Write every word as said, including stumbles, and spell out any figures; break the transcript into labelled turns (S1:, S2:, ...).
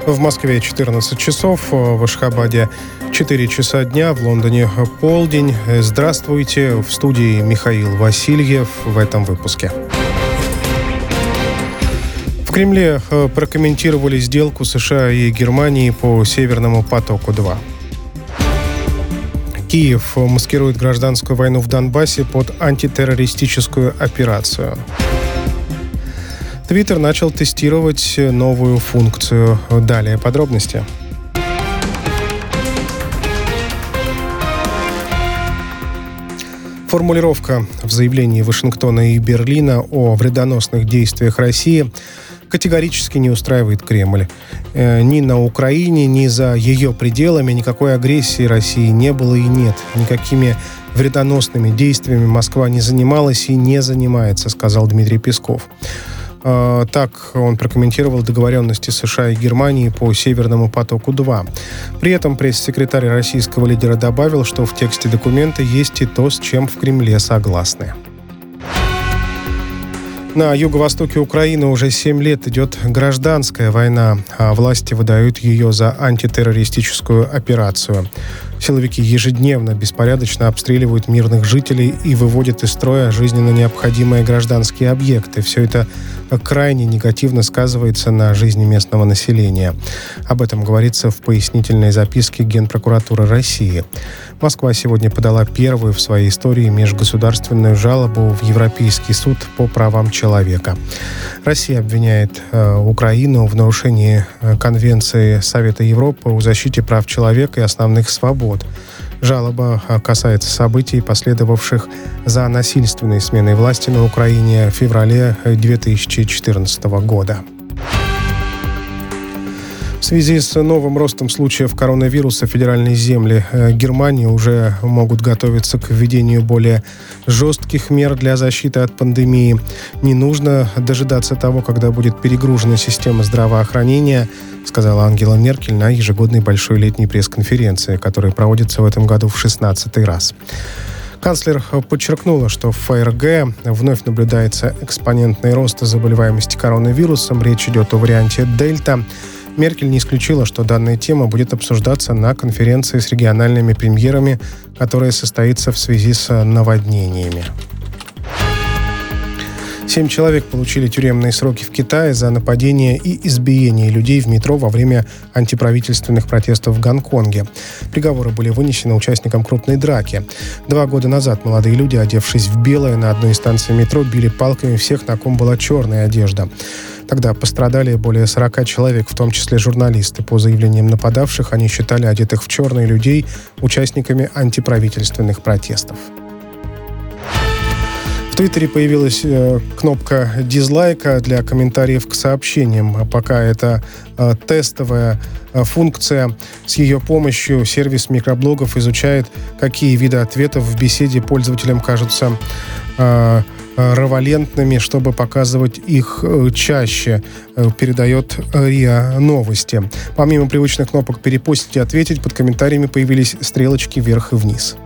S1: В Москве четырнадцать часов, в Ашхабаде четыре часа дня, в Лондоне полдень. Здравствуйте, в студии Михаил Васильев в этом выпуске. В Кремле прокомментировали сделку США и Германии по Северному потоку-два. Киев маскирует гражданскую войну в Донбассе под антитеррористическую операцию. Твиттер начал тестировать новую функцию. Далее подробности. Формулировка в заявлении Вашингтона и Берлина о вредоносных действиях России категорически не устраивает Кремль. Ни на Украине, ни за ее пределами никакой агрессии России не было и нет. Никакими вредоносными действиями Москва не занималась и не занимается, сказал Дмитрий Песков. Так он прокомментировал договоренности США и Германии по Северному потоку-два. При этом пресс-секретарь российского лидера добавил, что в тексте документа есть и то, с чем в Кремле согласны. На юго-востоке Украины уже семь лет идет гражданская война, а власти выдают ее за антитеррористическую операцию. Силовики ежедневно беспорядочно обстреливают мирных жителей и выводят из строя жизненно необходимые гражданские объекты. Все это крайне негативно сказывается на жизни местного населения. Об этом говорится в пояснительной записке Генпрокуратуры России. Москва сегодня подала первую в своей истории межгосударственную жалобу в Европейский суд по правам человека. Россия обвиняет э, Украину в нарушении э, Конвенции Совета Европы о защите прав человека и основных свобод. Жалоба касается событий, последовавших за насильственной сменой власти на Украине в феврале две тысячи четырнадцатого года. В связи с новым ростом случаев коронавируса федеральные земли Германии уже могут готовиться к введению более жестких мер для защиты от пандемии. Не нужно дожидаться того, когда будет перегружена система здравоохранения, сказала Ангела Меркель на ежегодной большой летней пресс-конференции, которая проводится в этом году в шестнадцатый раз. Канцлер подчеркнула, что в ФРГ вновь наблюдается экспонентный рост заболеваемости коронавирусом. Речь идет о варианте Дельта. Меркель не исключила, что данная тема будет обсуждаться на конференции с региональными премьерами, которая состоится в связи с наводнениями. Семь человек получили тюремные сроки в Китае за нападение и избиение людей в метро во время антиправительственных протестов в Гонконге. Приговоры были вынесены участникам крупной драки. Два года назад молодые люди, одевшись в белое, на одной из станций метро били палками всех, на ком была черная одежда. Тогда пострадали более сорока человек, в том числе журналисты. По заявлениям нападавших, они считали одетых в черные людей участниками антиправительственных протестов. В Твиттере появилась э, кнопка дизлайка для комментариев к сообщениям. А пока это э, тестовая э, функция. С ее помощью сервис микроблогов изучает, какие виды ответов в беседе пользователям кажутся э, равалентными, чтобы показывать их чаще, передает РИА Новости. Помимо привычных кнопок «Перепостить» и «Ответить», под комментариями появились стрелочки вверх и вниз.